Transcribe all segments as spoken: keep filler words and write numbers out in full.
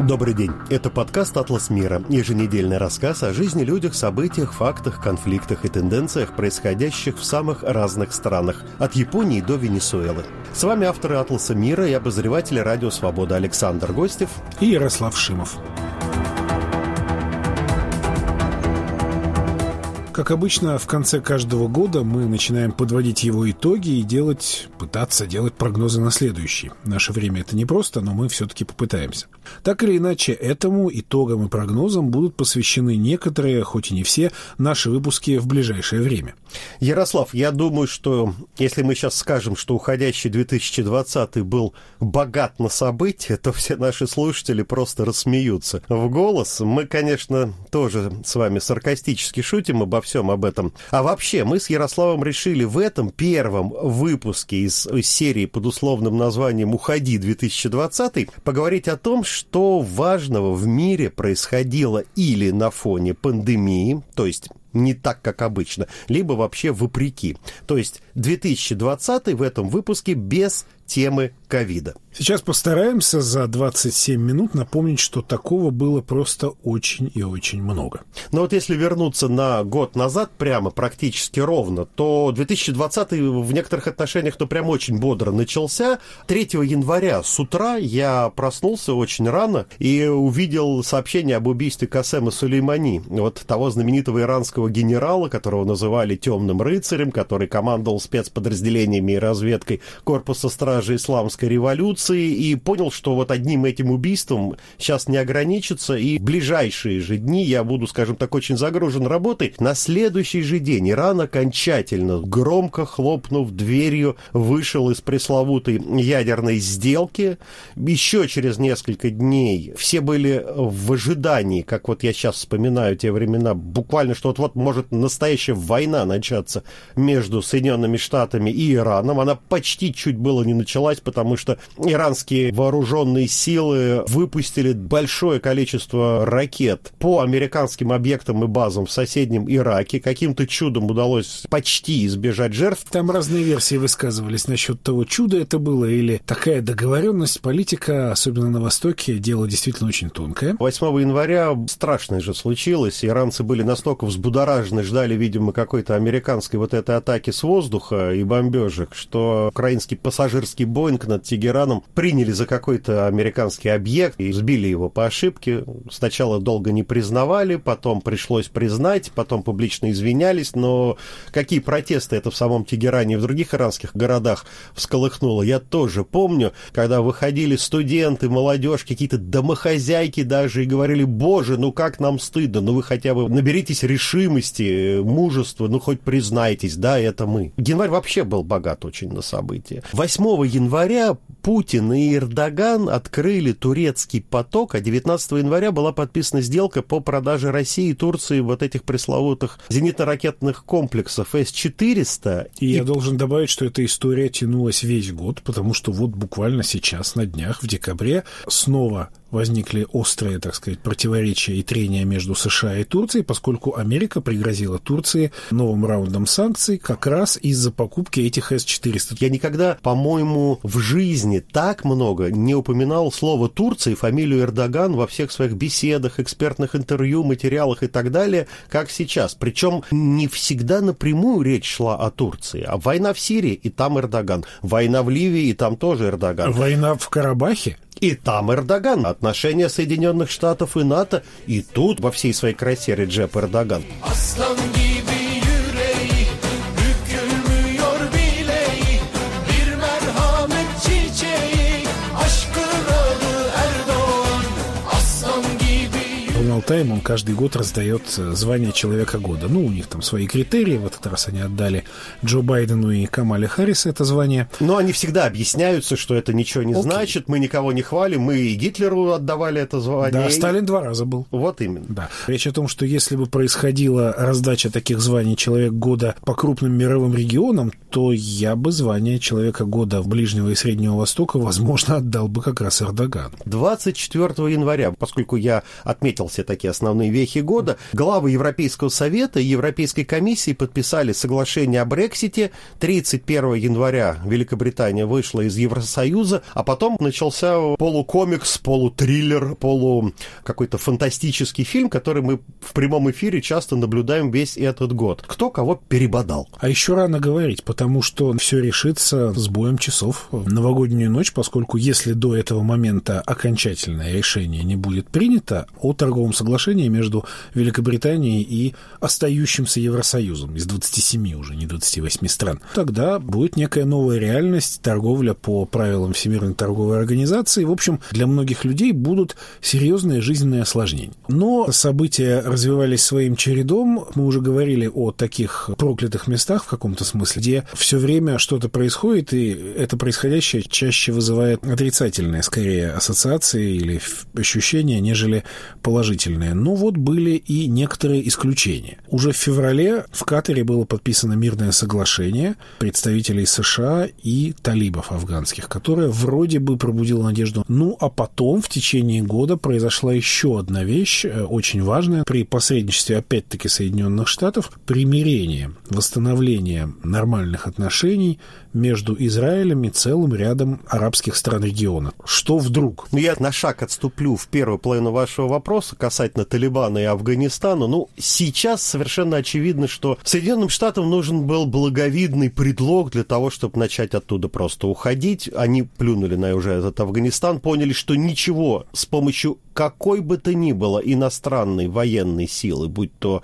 Добрый день. Это подкаст «Атлас мира». Еженедельный рассказ о жизни, людях, событиях, фактах, конфликтах и тенденциях, происходящих в самых разных странах, от Японии до Венесуэлы. С вами авторы «Атласа мира» и обозреватели «Радио Свобода» Александр Гостев и Ярослав Шимов. Как обычно, в конце каждого года мы начинаем подводить его итоги и делать, пытаться делать прогнозы на следующий. В наше время это непросто, но мы все-таки попытаемся. Так или иначе, этому итогам и прогнозам будут посвящены некоторые, хоть и не все, наши выпуски в ближайшее время. Ярослав, я думаю, что если мы сейчас скажем, что уходящий две тысячи двадцатый был богат на события, то все наши слушатели просто рассмеются в голос. Мы, конечно, тоже с вами саркастически шутим обо всем об этом. А вообще, мы с Ярославом решили в этом первом выпуске из серии под условным названием «Уходи две тысячи двадцатый» поговорить о том, что важного в мире происходило или на фоне пандемии, то есть не так, как обычно, либо вообще вопреки. То есть две тысячи двадцатый в этом выпуске без темы ковида. Сейчас постараемся за двадцать семь минут напомнить, что такого было просто очень и очень много. Но вот если вернуться на год назад, прямо практически ровно, то две тысячи двадцатый в некоторых отношениях то прям очень бодро начался. третьего января с утра я проснулся очень рано и увидел сообщение об убийстве Касема Сулеймани, вот того знаменитого иранского генерала, которого называли «темным рыцарем», который командовал спецподразделениями и разведкой корпуса стражи исламской революции, и понял, что вот одним этим убийством сейчас не ограничится, и в ближайшие же дни я буду, скажем так, очень загружен работой. На следующий же день Иран окончательно, громко хлопнув дверью, вышел из пресловутой ядерной сделки. Еще через несколько дней все были в ожидании, как вот я сейчас вспоминаю те времена, буквально, что вот-вот может настоящая война начаться между Соединенными Штатами и Ираном. Она почти чуть было не началась, потому что иранские вооруженные силы выпустили большое количество ракет по американским объектам и базам в соседнем Ираке. Каким-то чудом удалось почти избежать жертв. Там разные версии высказывались насчет того, чудо это было или такая договоренность. Политика, особенно на Востоке, дело действительно очень тонкое. восьмого января страшное же случилось. Иранцы были настолько взбудоражены, ждали, видимо, какой-то американской вот этой атаки с воздуха и бомбежек, что украинский пассажирский Боинг над Тегераном приняли за какой-то американский объект и сбили его по ошибке. Сначала долго не признавали, потом пришлось признать, потом публично извинялись, но какие протесты это в самом Тегеране и в других иранских городах всколыхнуло, я тоже помню, когда выходили студенты, молодежь, какие-то домохозяйки даже и говорили: боже, ну как нам стыдно, ну вы хотя бы наберитесь решимости, мужества, ну хоть признайтесь, да, это мы. Январь вообще был богат очень на события. восьмого января Путин и Эрдоган открыли турецкий поток, а девятнадцатого января была подписана сделка по продаже России и Турции вот этих пресловутых зенитно-ракетных комплексов эс четыреста. И, и я должен добавить, что эта история тянулась весь год, потому что вот буквально сейчас, на днях, в декабре, снова возникли острые, так сказать, противоречия и трения между США и Турцией, поскольку Америка пригрозила Турции новым раундом санкций как раз из-за покупки этих эс четыреста. Я никогда, по-моему, в жизни так много не упоминал слово Турция и фамилию Эрдоган во всех своих беседах, экспертных интервью, материалах и так далее, как сейчас. Причем не всегда напрямую речь шла о Турции, а война в Сирии, и там Эрдоган. Война в Ливии, и там тоже Эрдоган. Война в Карабахе? И там Эрдоган. Отношения Соединенных Штатов и НАТО. И тут во всей своей красе Реджеп Эрдоган. Тайм, он каждый год раздает звание Человека года. Ну, у них там свои критерии. В этот раз они отдали Джо Байдену и Камале Харрис это звание. Но они всегда объясняются, что это ничего не Окей. значит. Мы никого не хвалим. Мы и Гитлеру отдавали это звание. Да, Сталин два раза был. Вот именно. Да. Речь о том, что если бы происходила раздача таких званий Человек года по крупным мировым регионам, то я бы звание Человека года в Ближнего и Среднего Востока, возможно, отдал бы как раз Эрдогану. двадцать четвёртого января, поскольку я отметился это такие основные вехи года. Главы Европейского совета и Европейской комиссии подписали соглашение о Брексите. тридцать первого января Великобритания вышла из Евросоюза, а потом начался полукомикс, полутриллер, полу какой-то фантастический фильм, который мы в прямом эфире часто наблюдаем весь этот год. Кто кого перебодал. А еще рано говорить, потому что все решится с боем часов в новогоднюю ночь, поскольку если до этого момента окончательное решение не будет принято о торговом соглашении между Великобританией и остающимся Евросоюзом из двадцати семи уже, не двадцати восьми стран, тогда будет некая новая реальность, торговля по правилам Всемирной торговой организации. В общем, для многих людей будут серьезные жизненные осложнения. Но события развивались своим чередом. Мы уже говорили о таких проклятых местах в каком-то смысле, где все время что-то происходит, и это происходящее чаще вызывает отрицательные, скорее, ассоциации или ощущения, нежели положительные. Но вот были и некоторые исключения. Уже в феврале в Катаре было подписано мирное соглашение представителей США и талибов афганских, которое вроде бы пробудило надежду. Ну, а потом в течение года произошла еще одна вещь, очень важная, при посредничестве, опять-таки, Соединенных Штатов, примирение, восстановление нормальных отношений между Израилем и целым рядом арабских стран региона. Что вдруг? Ну, я на шаг отступлю в первую половину вашего вопроса касательно Талибана и Афганистана. Ну, сейчас совершенно очевидно, что Соединенным Штатам нужен был благовидный предлог для того, чтобы начать оттуда просто уходить. Они плюнули на уже этот Афганистан, поняли, что ничего с помощью какой бы то ни было иностранной военной силы, будь то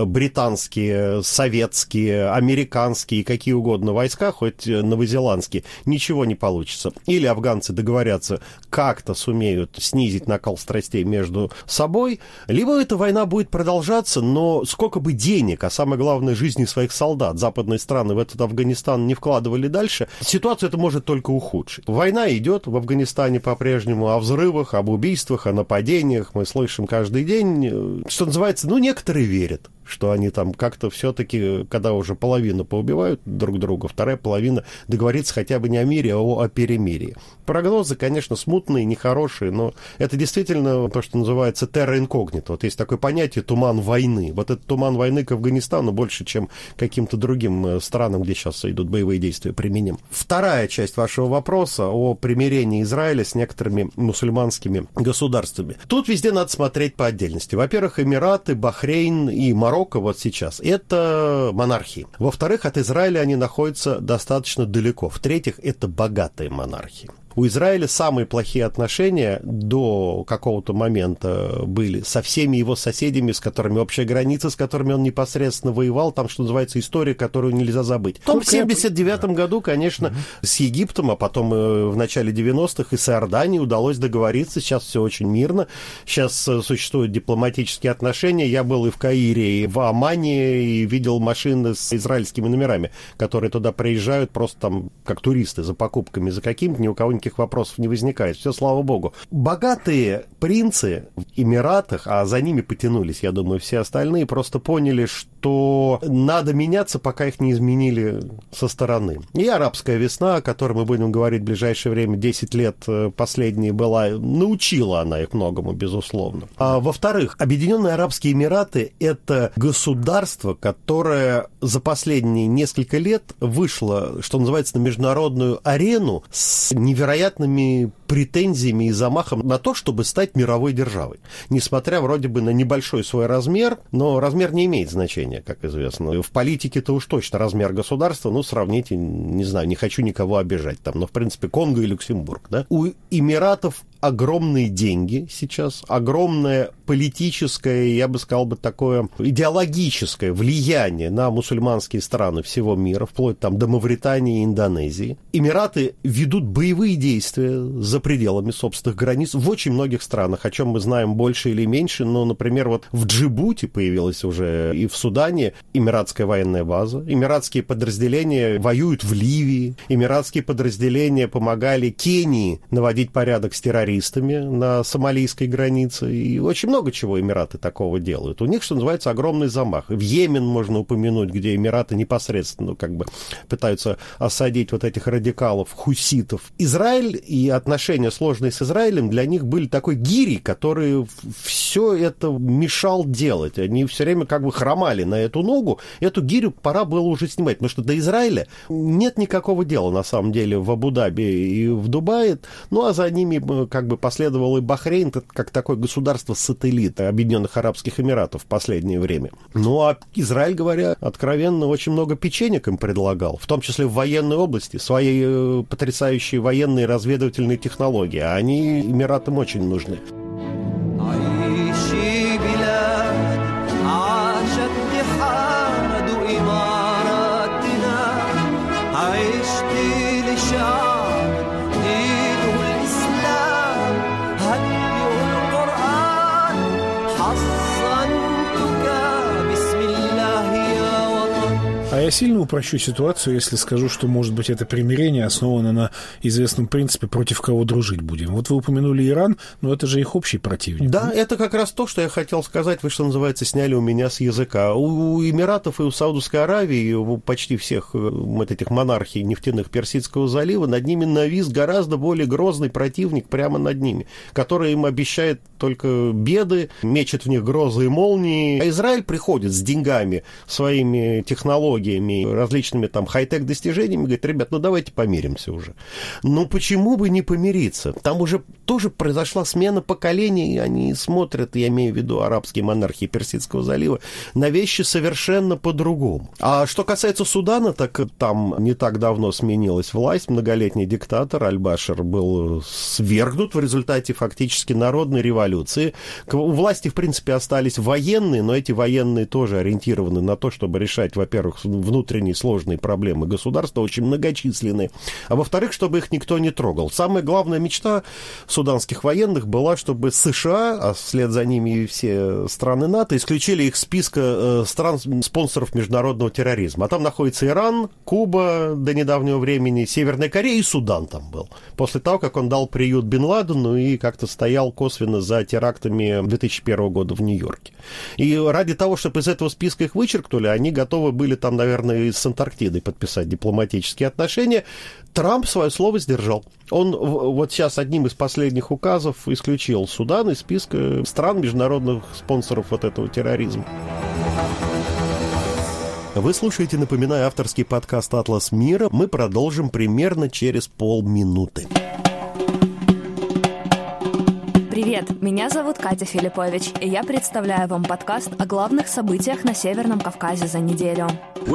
британские, советские, американские, какие угодно войска, хоть новозеландские, ничего не получится. Или афганцы договорятся, как-то сумеют снизить накал страстей между собой, либо эта война будет продолжаться, но сколько бы денег, а самое главное, жизни своих солдат западные страны в этот Афганистан не вкладывали дальше, ситуацию это может только ухудшить. Война идет в Афганистане по-прежнему, о взрывах, об убийствах, о нападениях мы слышим каждый день. Что называется, ну, некоторые верят, что они там как-то все-таки, когда уже половину поубивают друг друга, вторая половина договорится хотя бы не о мире, а о, о перемирии. Прогнозы, конечно, смутные, нехорошие, но это действительно то, что называется terra incognita. Вот есть такое понятие «туман войны». Вот этот туман войны к Афганистану больше, чем каким-то другим странам, где сейчас идут боевые действия, применим. Вторая часть вашего вопроса о примирении Израиля с некоторыми мусульманскими государствами. Тут везде надо смотреть по отдельности. Во-первых, Эмираты, Бахрейн и Марокко вот сейчас. Это монархии. Во-вторых, от Израиля они находятся достаточно далеко. В-третьих, это богатые монархии. У Израиля самые плохие отношения до какого-то момента были со всеми его соседями, с которыми общая граница, с которыми он непосредственно воевал. Там, что называется, история, которую нельзя забыть. Потом в семьдесят девятом году, конечно, угу. с Египтом, а потом в начале девяностых и с Иорданией удалось договориться. Сейчас все очень мирно. Сейчас существуют дипломатические отношения. Я был и в Каире, и в Омане, и видел машины с израильскими номерами, которые туда приезжают просто там как туристы за покупками, за каким-то, ни у кого никаких вопросов не возникает. Все, слава богу. Богатые принцы в Эмиратах, а за ними потянулись, я думаю, все остальные, просто поняли, что надо меняться, пока их не изменили со стороны. И арабская весна, о которой мы будем говорить в ближайшее время, десять лет последние была, научила она их многому, безусловно. А во-вторых, Объединенные Арабские Эмираты – это государство, которое за последние несколько лет вышло, что называется, на международную арену с невероятными претензиями и замахом на то, чтобы стать мировой державой. Несмотря вроде бы на небольшой свой размер, но размер не имеет значения, как известно. В политике-то уж точно размер государства, ну, сравните, не знаю, не хочу никого обижать там, но, в принципе, Конго и Люксембург, да? У Эмиратов огромные деньги сейчас, огромное политическое, я бы сказал бы, такое идеологическое влияние на мусульманские страны всего мира, вплоть там до Мавритании и Индонезии. Эмираты ведут боевые действия за пределами собственных границ в очень многих странах, о чем мы знаем больше или меньше, но, например, вот в Джибути появилась уже и в Судане эмиратская военная база, эмиратские подразделения воюют в Ливии, эмиратские подразделения помогали Кении наводить порядок с террористами на сомалийской границе, и очень много много чего Эмираты такого делают. У них, что называется, огромный замах. В Йемен можно упомянуть, где Эмираты непосредственно, ну, как бы пытаются осадить вот этих радикалов, хуситов. Израиль и отношения сложные с Израилем для них были такой гирей, который все это мешал делать. Они все время как бы хромали на эту ногу. Эту гирю пора было уже снимать, потому что до Израиля нет никакого дела, на самом деле, в Абу-Даби и в Дубае. Ну, а за ними как бы последовал и Бахрейн, как такое государство-сателлит Объединенных Арабских Эмиратов в последнее время. Ну, а Израиль, говоря откровенно, очень много печенек им предлагал, в том числе в военной области, свои потрясающие военные разведывательные технологии. А они Эмиратам очень нужны. А я сильно упрощу ситуацию, если скажу, что, может быть, это примирение основано на известном принципе «против кого дружить будем». Вот вы упомянули Иран, но это же их общий противник. Да, это как раз то, что я хотел сказать. Вы, что называется, сняли у меня с языка. У Эмиратов и у Саудовской Аравии, у почти всех вот этих монархий нефтяных Персидского залива, над ними навис гораздо более грозный противник прямо над ними, который им обещает только беды, мечет в них грозы и молнии. А Израиль приходит с деньгами, своими технологиями, различными там хай-тек достижениями, говорит: ребят, ну давайте помиримся уже. Ну почему бы не помириться? Там уже тоже произошла смена поколений, и они смотрят, я имею в виду арабские монархии Персидского залива, на вещи совершенно по-другому. А что касается Судана, так там не так давно сменилась власть, многолетний диктатор Аль-Башир был свергнут в результате фактически народной революции. У власти, в принципе, остались военные, но эти военные тоже ориентированы на то, чтобы решать, во-первых, внутренние сложные проблемы государства, очень многочисленные, а во-вторых, чтобы их никто не трогал. Самая главная мечта суданских военных была, чтобы США, а вслед за ними и все страны НАТО, исключили их из списка стран-спонсоров международного терроризма. А там находится Иран, Куба до недавнего времени, Северная Корея и Судан там был. После того, как он дал приют Бен Ладену и как-то стоял косвенно за терактами две тысячи первого года в Нью-Йорке. И ради того, чтобы из этого списка их вычеркнули, они готовы были там, наверное, и с Антарктидой подписать дипломатические отношения. Трамп свое слово сдержал. Он вот сейчас одним из последних указов исключил Судан из списка стран международных спонсоров вот этого терроризма. Вы слушаете, напоминаю, авторский подкаст «Атлас мира». Мы продолжим примерно через полминуты. Привет, меня зовут Катя Филиппович, и я представляю вам подкаст о главных событиях на Северном Кавказе за неделю.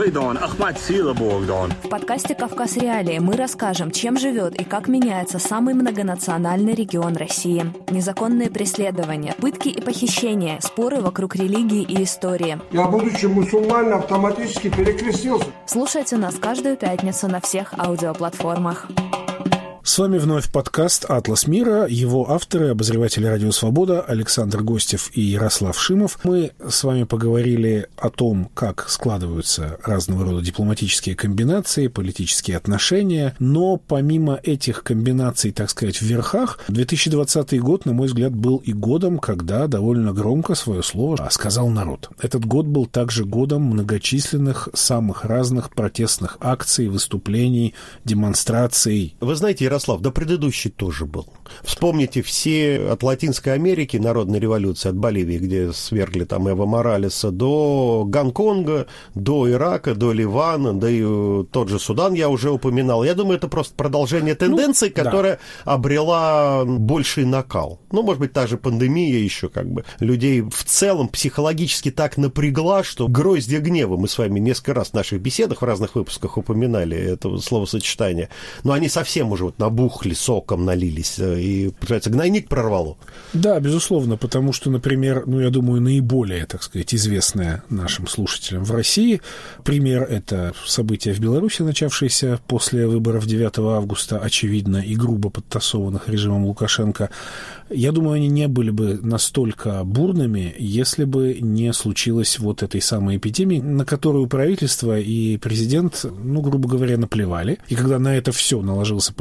В подкасте «Кавказ Реалии» мы расскажем, чем живет и как меняется самый многонациональный регион России. Незаконные преследования, пытки и похищения, споры вокруг религии и истории. Я, будучи мусульманином, автоматически перекрестился. Слушайте нас каждую пятницу на всех аудиоплатформах. С вами вновь подкаст «Атлас мира», его авторы, обозреватели «Радио Свобода» Александр Гостев и Ярослав Шимов. Мы с вами поговорили о том, как складываются разного рода дипломатические комбинации, политические отношения, но помимо этих комбинаций, так сказать, в верхах, две тысячи двадцатый год, на мой взгляд, был и годом, когда довольно громко свое слово сказал народ. Этот год был также годом многочисленных, самых разных протестных акций, выступлений, демонстраций. Вы знаете, Ярослав, да предыдущий тоже был. Вспомните все от Латинской Америки, народной революции, от Боливии, где свергли там Эво Моралеса, до Гонконга, до Ирака, до Ливана, да и тот же Судан я уже упоминал. Я думаю, это просто продолжение тенденции, ну, которая да. обрела больший накал. Ну, может быть, та же пандемия еще как бы людей в целом психологически так напрягла, что гроздья гнева, мы с вами несколько раз в наших беседах в разных выпусках упоминали это словосочетание, но они совсем уже вот набухли, соком налились, и, получается, гнойник прорвало. Да, безусловно, потому что, например, ну, я думаю, наиболее, так сказать, известное нашим слушателям в России пример — это события в Беларуси, начавшиеся после выборов девятого августа, очевидно, и грубо подтасованных режимом Лукашенко. Я думаю, они не были бы настолько бурными, если бы не случилось вот этой самой эпидемии, на которую правительство и президент, ну, грубо говоря, наплевали. И когда на это все наложился политический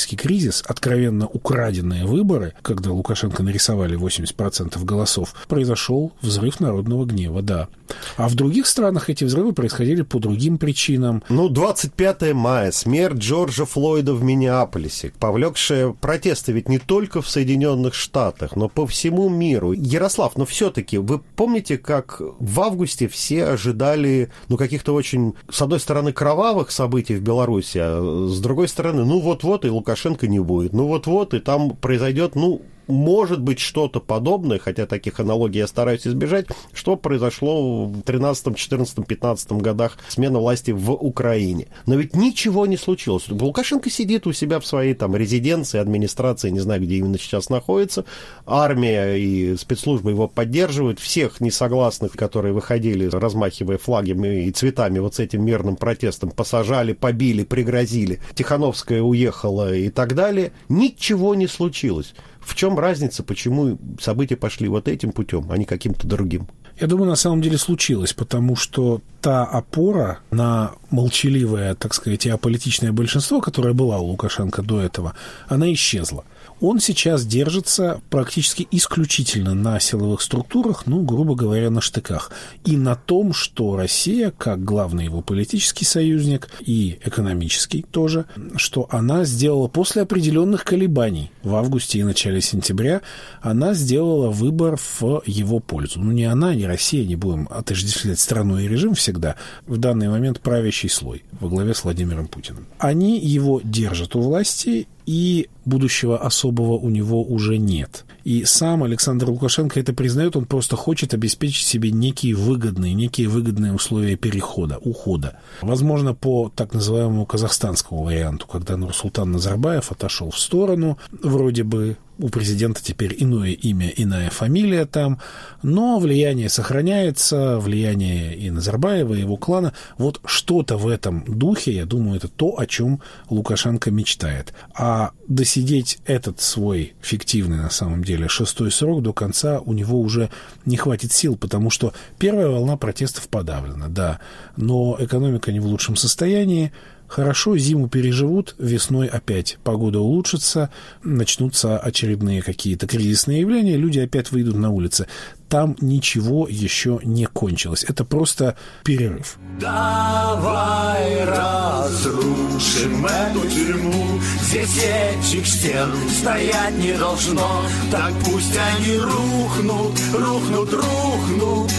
экономический кризис, откровенно украденные выборы, когда Лукашенко нарисовали восемьдесят процентов голосов, произошел взрыв народного гнева, да. А в других странах эти взрывы происходили по другим причинам. Ну, двадцать пятого мая, смерть Джорджа Флойда в Миннеаполисе, повлекшая протесты ведь не только в Соединенных Штатах, но по всему миру. Ярослав, но все-таки вы помните, как в августе все ожидали, ну, каких-то очень, с одной стороны, кровавых событий в Беларуси, а с другой стороны, ну, вот-вот и Лукашенко не будет, ну, вот-вот и там произойдет, ну, может быть, что-то подобное, хотя таких аналогий я стараюсь избежать, что произошло в тринадцатом, четырнадцатом, пятнадцатом годах смена власти в Украине. Но ведь ничего не случилось. Лукашенко сидит у себя в своей там резиденции, администрации, не знаю, где именно сейчас находится. Армия и спецслужбы его поддерживают. Всех несогласных, которые выходили, размахивая флагами и цветами вот с этим мирным протестом, посажали, побили, пригрозили. Тихановская уехала и так далее. Ничего не случилось. В чем разница, почему события пошли вот этим путем, а не каким-то другим? Я думаю, на самом деле случилось, потому что та опора на молчаливое, так сказать, и аполитичное большинство, которое была у Лукашенко до этого, она исчезла. Он сейчас держится практически исключительно на силовых структурах, ну, грубо говоря, на штыках. И на том, что Россия, как главный его политический союзник и экономический тоже, что она сделала после определенных колебаний в августе и начале сентября, она сделала выбор в его пользу. Ну, не она, не Россия, не будем отождествлять страну и режим всегда. В данный момент правящий слой во главе с Владимиром Путиным. Они его держат у власти, и будущего особого у него уже нет. И сам Александр Лукашенко это признает, он просто хочет обеспечить себе некие выгодные, некие выгодные условия перехода, ухода. Возможно, по так называемому казахстанскому варианту, когда Нурсултан Назарбаев отошел в сторону, вроде бы у президента теперь иное имя, иная фамилия там, но влияние сохраняется, влияние и Назарбаева, и его клана. Вот что-то в этом духе, я думаю, это то, о чем Лукашенко мечтает. А досидеть этот свой фиктивный, на самом деле, шестой срок до конца у него уже не хватит сил, потому что первая волна протестов подавлена, да, но экономика не в лучшем состоянии. Хорошо, зиму переживут, весной опять погода улучшится, начнутся очередные какие-то кризисные явления, люди опять выйдут на улицы. Там ничего еще не кончилось. Это просто перерыв. Давай разрушим эту тюрьму. Здесь этих стен стоять не должно. Так пусть они рухнут, рухнут, рухнут,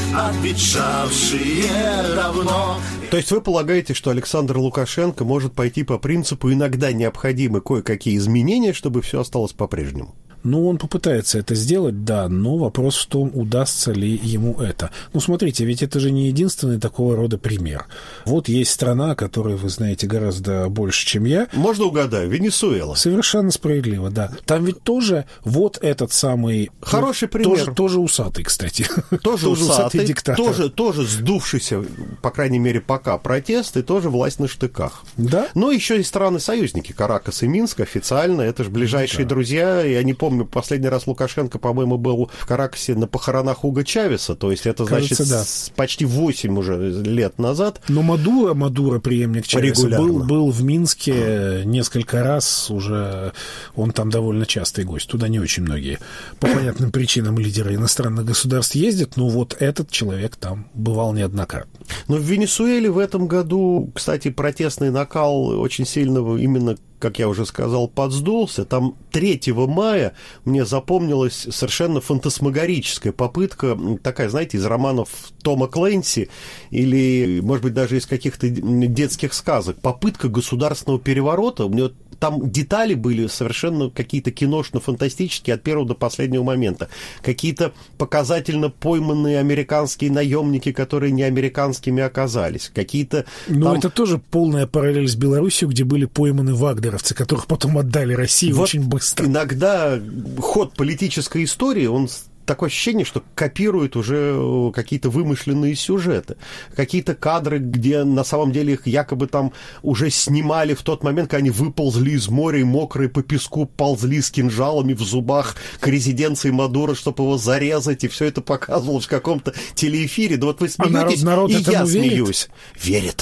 обветшавшие давно. То есть вы полагаете, что Александр Лукашенко может пойти по принципу «иногда необходимы кое-какие изменения, чтобы все осталось по-прежнему»? Ну, он попытается это сделать, да, но вопрос в том, удастся ли ему это. Ну, смотрите, ведь это же не единственный такого рода пример. Вот есть страна, которую вы знаете гораздо больше, чем я. Можно угадаю, Венесуэла. Совершенно справедливо, да. Там ведь тоже вот этот самый... Хороший пример. Тоже, тоже усатый, кстати. Тоже, тоже усатый, усатый диктатор. Тоже, тоже сдувшийся, по крайней мере, пока протест, и тоже власть на штыках. Да. Но еще и страны-союзники, Каракас и Минск официально, это же ближайшие да. друзья, и они помню, последний раз Лукашенко, по-моему, был в Каракасе на похоронах Уго Чавеса, то есть это, Кажется, значит, да. почти восемь уже лет назад. Но Мадуро, Мадуро, преемник Чавеса, был, был в Минске несколько раз уже, он там довольно частый гость, туда не очень многие, по понятным причинам, лидеры иностранных государств ездят, но вот этот человек там бывал неоднократно. Но в Венесуэле в этом году, кстати, протестный накал очень сильно именно, как я уже сказал, подсдулся. Там третьего мая мне запомнилась совершенно фантасмагорическая попытка, такая, знаете, из романов Тома Клэнси или, может быть, даже из каких-то детских сказок, попытка государственного переворота. У меня там детали были совершенно какие-то киношно-фантастические от первого до последнего момента. Какие-то показательно пойманные американские наемники, которые не американскими оказались. Какие-то... Ну, там... это тоже полная параллель с Беларусью, где были пойманы вагнеровцы, которых потом отдали России вот очень быстро. Иногда ход политической истории, он... такое ощущение, что копируют уже какие-то вымышленные сюжеты. Какие-то кадры, где на самом деле их якобы там уже снимали в тот момент, когда они выползли из моря и мокрые по песку ползли с кинжалами в зубах к резиденции Мадуро, чтобы его зарезать, и все это показывалось в каком-то телеэфире. Да вот вы смеетесь, а народ, народ и я верит? смеюсь. Верит.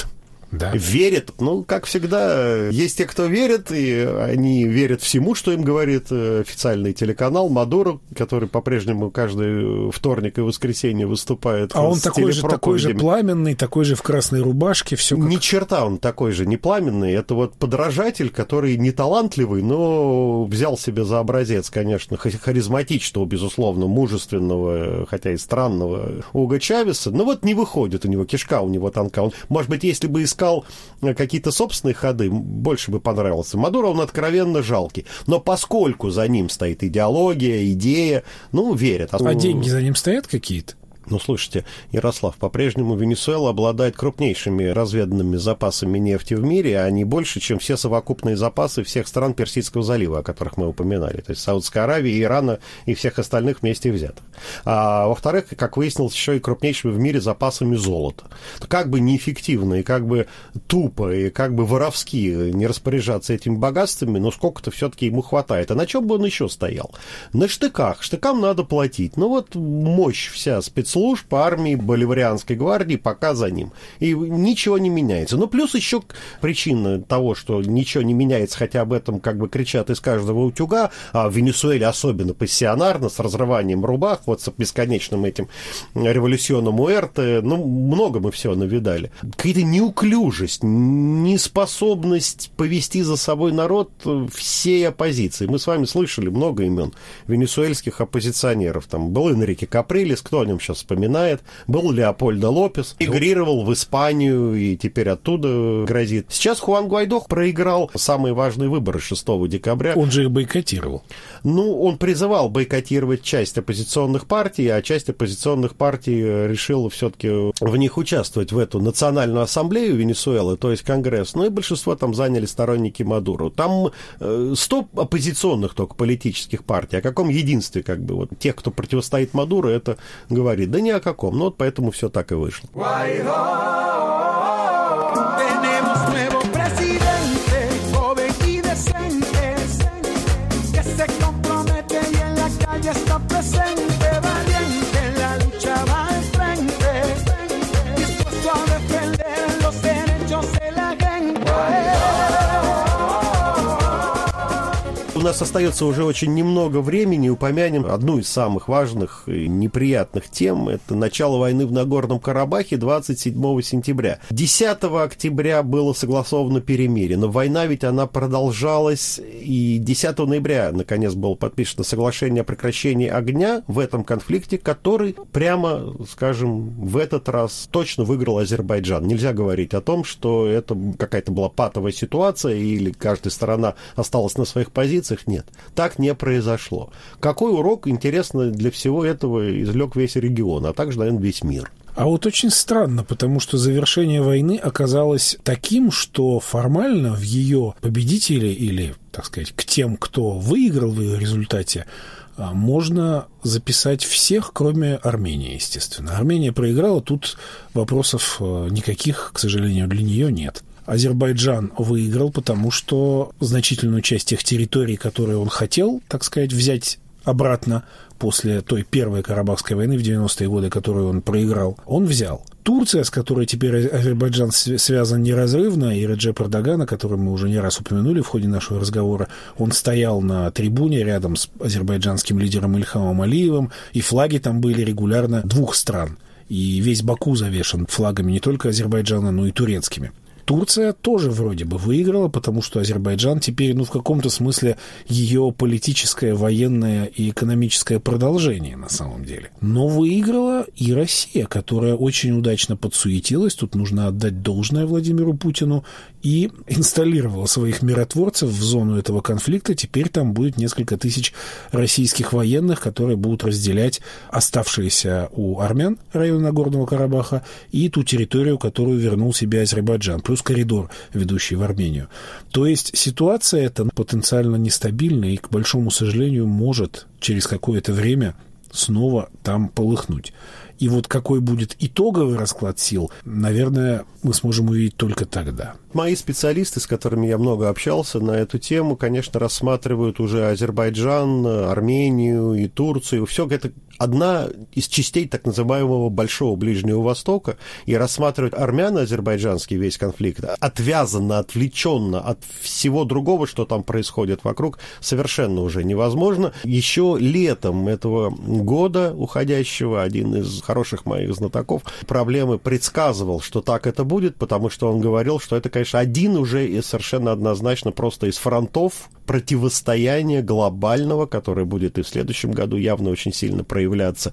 Да. Верят, ну, как всегда, есть те, кто верит, и они верят всему, что им говорит официальный телеканал Мадуро, который по-прежнему каждый вторник и воскресенье выступает. А он такой же, такой же пламенный, такой же в красной рубашке, все как... Ни черта он такой же не пламенный, это вот подражатель, который не талантливый, но взял себе за образец, конечно, харизматичного, безусловно, мужественного, хотя и странного Уго Чавеса, но вот не выходит у него, кишка у него тонка. Он, может быть, если бы искал какие-то собственные ходы, больше бы понравился. Мадуро, он откровенно жалкий. Но поскольку за ним стоит идеология, идея, ну, верят. А деньги за ним стоят какие-то? Ну, слушайте, Ярослав, по-прежнему Венесуэла обладает крупнейшими разведанными запасами нефти в мире, а не больше, чем все совокупные запасы всех стран Персидского залива, о которых мы упоминали. То есть Саудовской Аравии, Ирана и всех остальных вместе взятых. А во-вторых, как выяснилось, еще и крупнейшими в мире запасами золота. Как бы неэффективно и как бы тупо и как бы воровски не распоряжаться этими богатствами, но сколько-то все-таки ему хватает. А на чем бы он еще стоял? На штыках. Штыкам надо платить. Ну вот мощь вся спецслужб, служб, армии, боливарианской гвардии пока за ним. И ничего не меняется. Ну, плюс еще причина того, что ничего не меняется, хотя об этом как бы кричат из каждого утюга, а в Венесуэле особенно пассионарно, с разрыванием рубах, вот с бесконечным этим революционом Уэрте, ну, много мы всего навидали. Какая-то неуклюжесть, неспособность повести за собой народ всей оппозиции. Мы с вами слышали много имен венесуэльских оппозиционеров. Там был Энрике Каприлес, кто о нем сейчас вспоминает. Был Леопольдо Лопес, эмигрировал в Испанию и теперь оттуда грозит. Сейчас Хуан Гуайдо проиграл самые важные выборы шестого декабря. Он же их бойкотировал. Ну, он призывал бойкотировать часть оппозиционных партий, а часть оппозиционных партий решила все-таки в них участвовать, в эту национальную ассамблею Венесуэлы, то есть Конгресс. Ну и большинство там заняли сторонники Мадуро. Там сто оппозиционных только политических партий. О каком единстве, как бы, вот тех, кто противостоит Мадуро, это говорит. Да ни о каком. Ну вот поэтому все так и вышло. У нас остается уже очень немного времени. Упомянем одну из самых важных и неприятных тем. Это начало войны в Нагорном Карабахе двадцать седьмого сентября. десятого октября было согласовано перемирие. Но война ведь она продолжалась. И десятого ноября, наконец, было подписано соглашение о прекращении огня в этом конфликте, который, прямо скажем, в этот раз точно выиграл Азербайджан. Нельзя говорить о том, что это какая-то была патовая ситуация или каждая сторона осталась на своих позициях. Нет, так не произошло. Какой урок, интересно, для всего этого извлек весь регион, а также, наверное, весь мир? А вот очень странно, потому что завершение войны оказалось таким, что формально в ее победители или, так сказать, к тем, кто выиграл в ее результате, можно записать всех, кроме Армении, естественно. Армения проиграла, тут вопросов никаких, к сожалению, для нее нет. Азербайджан выиграл, потому что значительную часть тех территорий, которые он хотел, так сказать, взять обратно после той первой Карабахской войны в девяностые годы, которую он проиграл, он взял. Турция, с которой теперь Азербайджан связан неразрывно, и Реджеп Эрдоган, о котором мы уже не раз упомянули в ходе нашего разговора, он стоял на трибуне рядом с азербайджанским лидером Ильхамом Алиевым, и флаги там были регулярно двух стран. И весь Баку завешен флагами не только Азербайджана, но и турецкими. Турция тоже вроде бы выиграла, потому что Азербайджан теперь, ну, в каком-то смысле ее политическое, военное и экономическое продолжение на самом деле. Но выиграла и Россия, которая очень удачно подсуетилась, тут нужно отдать должное Владимиру Путину, и инсталлировала своих миротворцев в зону этого конфликта. Теперь там будет несколько тысяч российских военных, которые будут разделять оставшиеся у армян район Нагорного Карабаха и ту территорию, которую вернул себе Азербайджан, плюс коридор, ведущий в Армению. То есть ситуация эта потенциально нестабильная и, к большому сожалению, может через какое-то время снова там полыхнуть. И вот какой будет итоговый расклад сил, наверное, мы сможем увидеть только тогда. Мои специалисты, с которыми я много общался на эту тему, конечно, рассматривают уже Азербайджан, Армению и Турцию. Все это одна из частей так называемого Большого Ближнего Востока, и рассматривают армяно-азербайджанский весь конфликт отвязанно, отвлеченно от всего другого, что там происходит вокруг, совершенно уже невозможно. Еще летом этого года уходящего один из хороших моих знатоков проблемы предсказывал, что так это будет, потому что он говорил, что это, конечно, один уже и совершенно однозначно просто из фронтов противостояния глобального, которое будет и в следующем году явно очень сильно проявляться,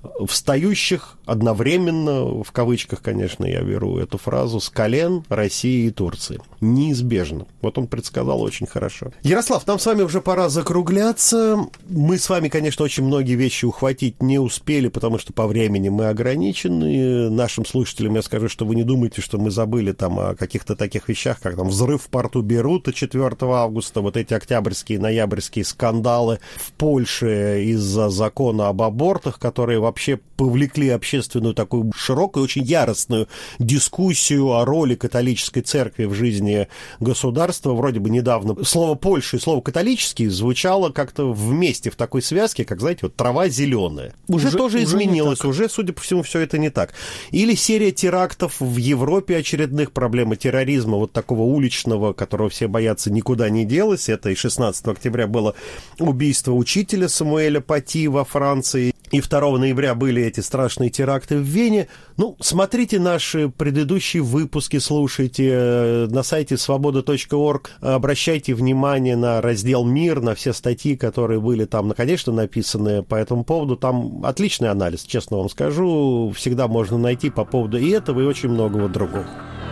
встающих одновременно, в кавычках, конечно, я беру эту фразу, с колен России и Турции. Неизбежно. Вот он предсказал очень хорошо. Ярослав, нам с вами уже пора закругляться. Мы с вами, конечно, очень многие вещи ухватить не успели, потому что по времени мы ограничены. Нашим слушателям я скажу, что вы не думаете, что мы забыли там о каких-то таких вещах, как там взрыв в порту Бейрута четвёртого августа, вот эти октябрьские, ноябрьские скандалы в Польше из-за закона об абортах, которые вообще повлекли общественную такую широкую, очень яростную дискуссию о роли католической церкви в жизни государства. Вроде бы недавно слово «Польша» и слово «католический» звучало как-то вместе в такой связке, как, знаете, вот трава зеленая. Уже, уже тоже уже изменилось, уже, судя по всему, все это не так. Или серия терактов в Европе очередных, проблемы терроризма, вот такого уличного, которого все боятся, никуда не делось. Это и шестнадцатого октября было убийство учителя Самуэля Пати во Франции, и второго ноября были эти страшные теракты в Вене. Ну, смотрите наши предыдущие выпуски, слушайте на сайте свобода точка орг, обращайте внимание на раздел «Мир», на все статьи, которые были там, конечно, написаны по этому поводу. Там отличный анализ, честно вам скажу, всегда можно найти по поводу и этого, и очень многого другого.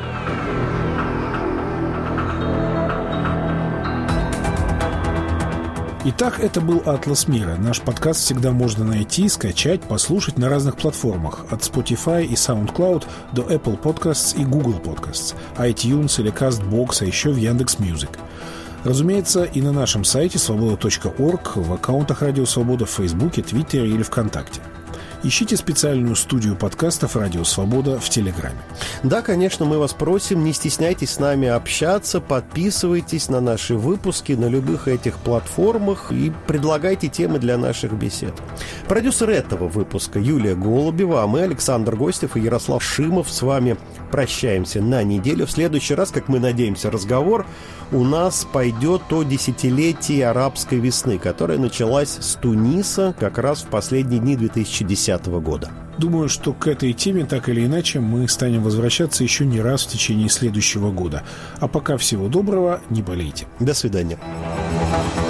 Итак, это был «Атлас мира». Наш подкаст всегда можно найти, скачать, послушать на разных платформах. От Spotify и SoundCloud до Apple Podcasts и Google Podcasts, iTunes или CastBox, а еще в Яндекс.Мьюзик. Разумеется, и на нашем сайте свобода точка орг, в аккаунтах Радио Свобода в Фейсбуке, Твиттере или ВКонтакте. Ищите специальную студию подкастов «Радио Свобода» в Телеграме. Да, конечно, мы вас просим, не стесняйтесь с нами общаться, подписывайтесь на наши выпуски на любых этих платформах и предлагайте темы для наших бесед. Продюсер этого выпуска Юлия Голубева, а мы, Александр Гостев и Ярослав Шимов, с вами прощаемся на неделю. В следующий раз, как мы надеемся, разговор у нас пойдет о десятилетии арабской весны, которая началась с Туниса как раз в последние дни две тысячи десятого года. Думаю, что к этой теме так или иначе мы станем возвращаться еще не раз в течение следующего года. А пока всего доброго, не болейте. До свидания.